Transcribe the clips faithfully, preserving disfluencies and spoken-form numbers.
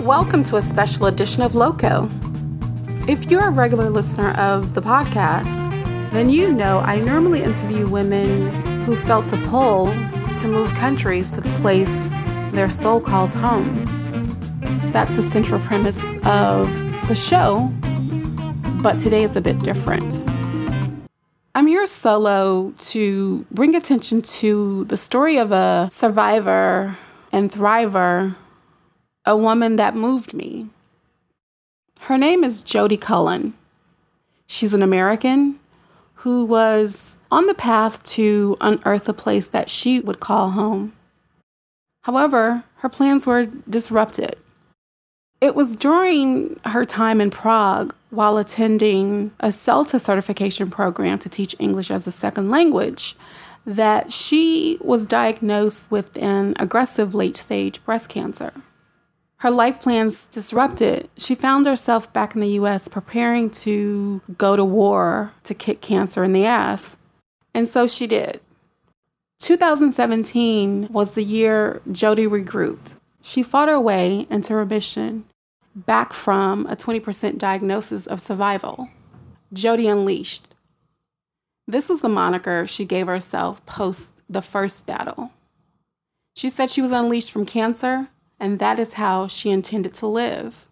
Welcome to a special edition of Loco. If you're a regular listener of the podcast, then you know I normally interview women who felt the pull to move countries to the place their soul calls home. That's the central premise of the show, but today is a bit different. I'm here solo to bring attention to the story of a survivor and thriver, a woman that moved me. Her name is Jodi Cullen. She's an American who was on the path to unearth a place that she would call home. However, her plans were disrupted. It was during her time in Prague, while attending a CELTA certification program to teach English as a second language, that she was diagnosed with an aggressive late-stage breast cancer. Her life plans disrupted. She found herself back in the U S preparing to go to war to kick cancer in the ass. And so she did. two thousand seventeen was the year Jodi regrouped. She fought her way into remission, back from a twenty percent diagnosis of survival. Jodi Unleashed. This was the moniker she gave herself post the first battle. She said she was unleashed from cancer, and that is how she intended to live.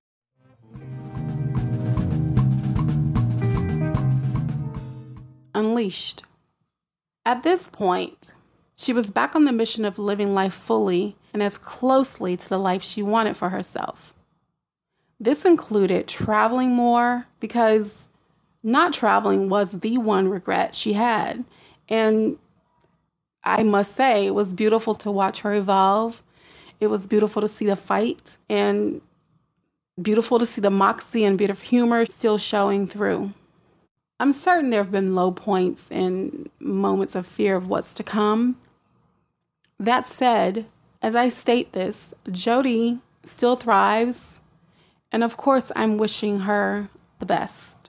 Unleashed. At this point, she was back on the mission of living life fully and as closely to the life she wanted for herself. This included traveling more, because not traveling was the one regret she had. And I must say, it was beautiful to watch her evolve. It was beautiful to see the fight, and beautiful to see the moxie and bit of humor still showing through. I'm certain there have been low points and moments of fear of what's to come. That said, as I state this, Jodi still thrives, and of course, I'm wishing her the best.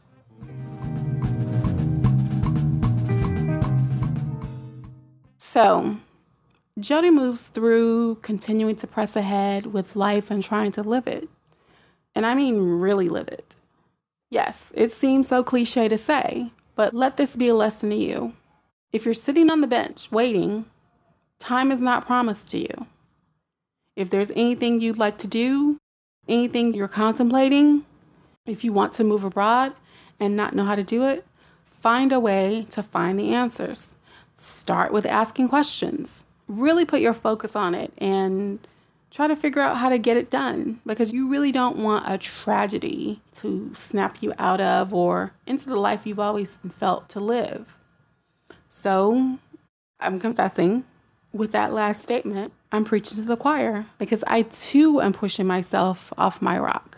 So, Jodi moves through, continuing to press ahead with life and trying to live it. And I mean really live it. Yes, it seems so cliche to say, but let this be a lesson to you. If you're sitting on the bench waiting, time is not promised to you. If there's anything you'd like to do, anything you're contemplating, if you want to move abroad and not know how to do it, find a way to find the answers. Start with asking questions. Really put your focus on it and try to figure out how to get it done, because you really don't want a tragedy to snap you out of or into the life you've always felt to live. So I'm confessing with that last statement, I'm preaching to the choir, because I too am pushing myself off my rock.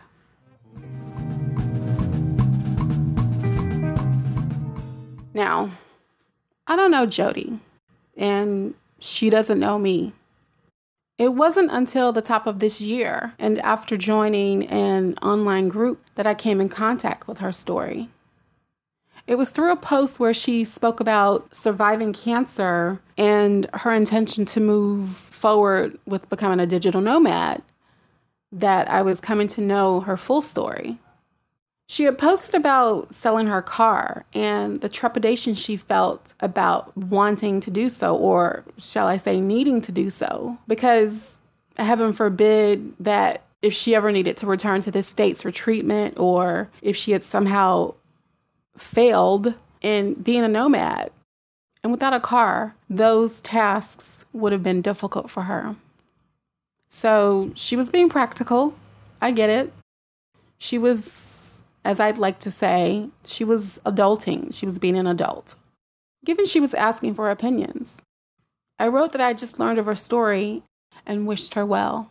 Now, I don't know Jodi, and she doesn't know me. It wasn't until the top of this year and after joining an online group that I came in contact with her story. It was through a post where she spoke about surviving cancer and her intention to move forward with becoming a digital nomad that I was coming to know her full story. She had posted about selling her car and the trepidation she felt about wanting to do so, or shall I say needing to do so, because heaven forbid that if she ever needed to return to the States for treatment, or if she had somehow failed in being a nomad. And without a car, those tasks would have been difficult for her. So she was being practical. I get it. She was, as I'd like to say, she was adulting. She was being an adult. Given she was asking for opinions, I wrote that I just learned of her story and wished her well.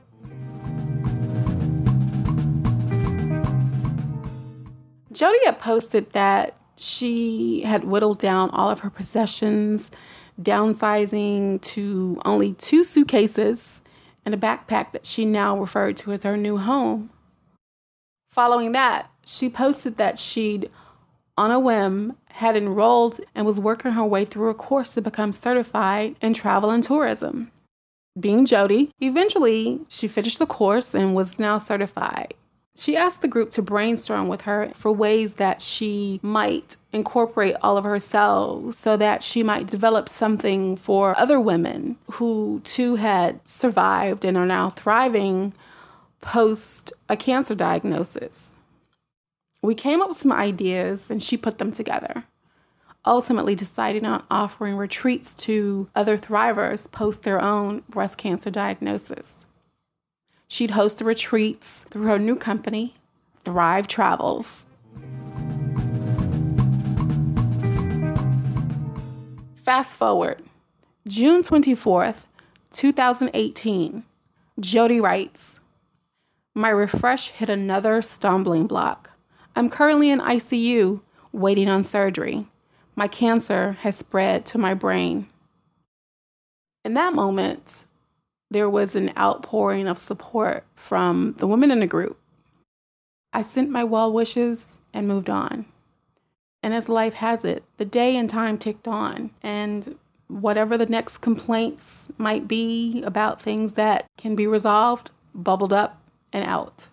Jodi had posted that she had whittled down all of her possessions, downsizing to only two suitcases and a backpack that she now referred to as her new home. Following that, she posted that she'd, on a whim, had enrolled and was working her way through a course to become certified in travel and tourism. being Jody. Eventually, she finished the course and was now certified. She asked the group to brainstorm with her for ways that she might incorporate all of herself so that she might develop something for other women who too had survived and are now thriving post a cancer diagnosis. We came up with some ideas and she put them together, ultimately deciding on offering retreats to other thrivers post their own breast cancer diagnosis. She'd host the retreats through her new company, Thrive Travels. Fast forward, June twenty-fourth, twenty eighteen, Jody writes, "My refresh hit another stumbling block. I'm currently in I C U, waiting on surgery. My cancer has spread to my brain." In that moment, there was an outpouring of support from the women in the group. I sent my well wishes and moved on. And as life has it, the day and time ticked on, and whatever the next complaints might be about things that can be resolved bubbled up and out.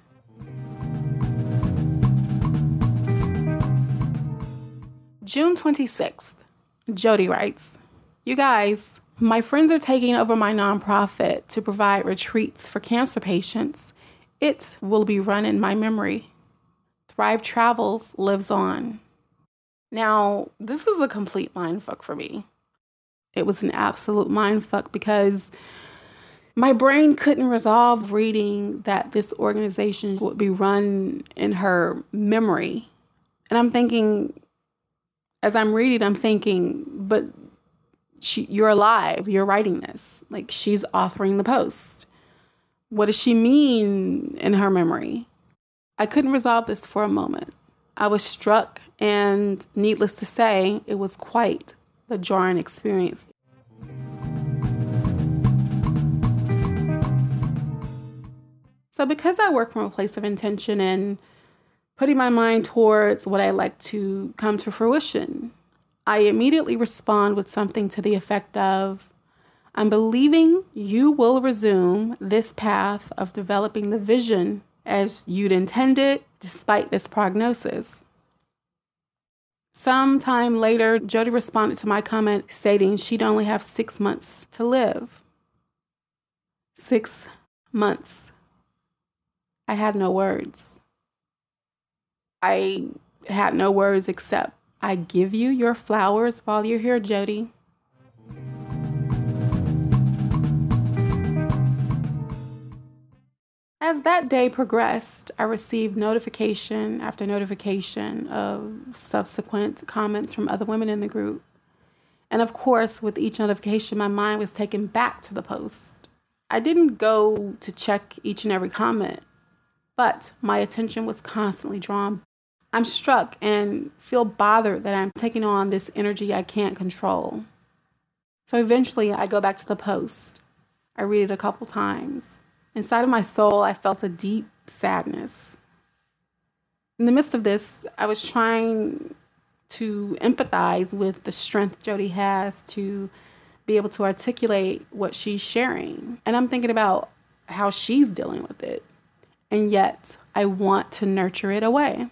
June twenty-sixth, Jody writes, "You guys, my friends are taking over my nonprofit to provide retreats for cancer patients. It will be run in my memory. Thrive Travels lives on." Now, this is a complete mindfuck for me. It was an absolute mindfuck because my brain couldn't resolve reading that this organization would be run in her memory. And I'm thinking, as I'm reading, I'm thinking, but She, you're alive, you're writing this. Like, she's authoring the post. What does she mean in her memory? I couldn't resolve this for a moment. I was struck, and needless to say, it was quite the jarring experience. So because I work from a place of intention and putting my mind towards what I like to come to fruition, I immediately respond with something to the effect of, "I'm believing you will resume this path of developing the vision as you'd intended despite this prognosis." Sometime later, Jody responded to my comment stating she'd only have six months to live. Six months. I had no words. I had no words except, "I give you your flowers while you're here, Jody." As that day progressed, I received notification after notification of subsequent comments from other women in the group. And of course, with each notification, my mind was taken back to the post. I didn't go to check each and every comment, but my attention was constantly drawn. I'm struck and feel bothered that I'm taking on this energy I can't control. So eventually I go back to the post. I read it a couple times. Inside of my soul, I felt a deep sadness. In the midst of this, I was trying to empathize with the strength Jody has to be able to articulate what she's sharing. And I'm thinking about how she's dealing with it. And yet I want to nurture it away.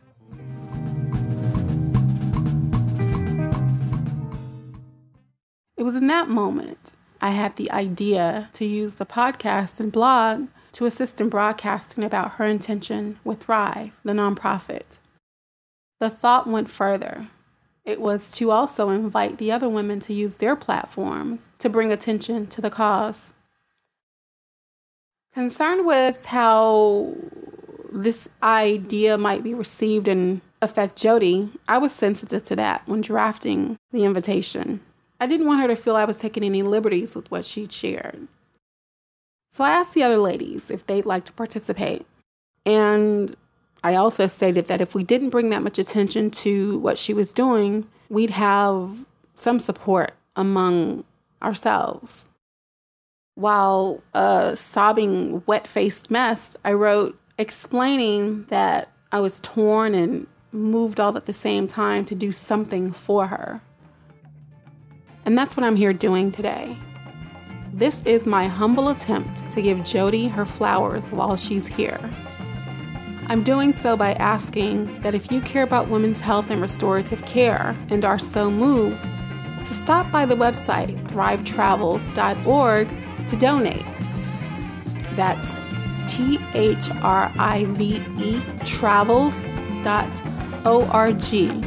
It was in that moment I had the idea to use the podcast and blog to assist in broadcasting about her intention with Thrive, the nonprofit. The thought went further. It was to also invite the other women to use their platforms to bring attention to the cause. Concerned with how this idea might be received and affect Jody, I was sensitive to that when drafting the invitation. I didn't want her to feel I was taking any liberties with what she'd shared. So I asked the other ladies if they'd like to participate. And I also stated that if we didn't bring that much attention to what she was doing, we'd have some support among ourselves. While a sobbing, wet-faced mess, I wrote explaining that I was torn and moved all at the same time to do something for her. And that's what I'm here doing today. this is my humble attempt to give Jody her flowers while she's here. I'm doing so by asking that if you care about women's health and restorative care and are so moved, to stop by the website thrive travels dot org to donate. That's T H R I V E travels dot org.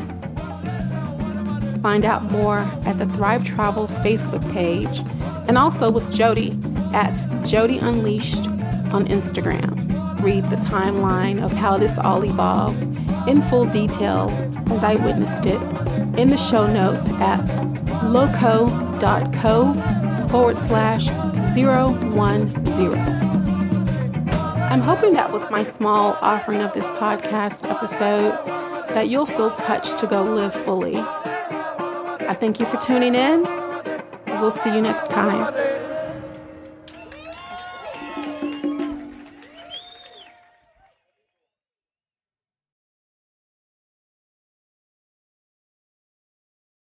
Find out more at the Thrive Travels Facebook page and also with Jody at Jody Unleashed on Instagram. Read the timeline of how this all evolved in full detail as I witnessed it in the show notes at loco.co forward slash 010. I'm hoping that with my small offering of this podcast episode that you'll feel touched to go live fully. I thank you for tuning in. We'll see you next time.